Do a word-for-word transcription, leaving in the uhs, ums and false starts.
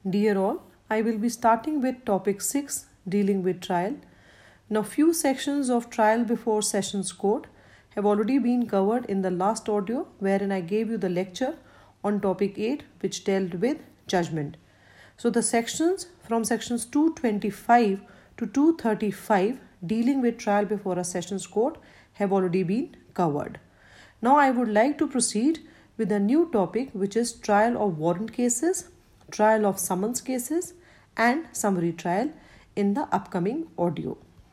Dear all, I will be starting with topic six, dealing with trial. Now, few sections of trial before sessions code have already been covered in the last audio, wherein I gave you the lecture on topic eight, which dealt with judgment. So the sections from sections two twenty-five to two thirty-five dealing with trial before a sessions court have already been covered. Now I would like to proceed with a new topic, which is trial of warrant cases, trial of summons cases and summary trial in the upcoming audio.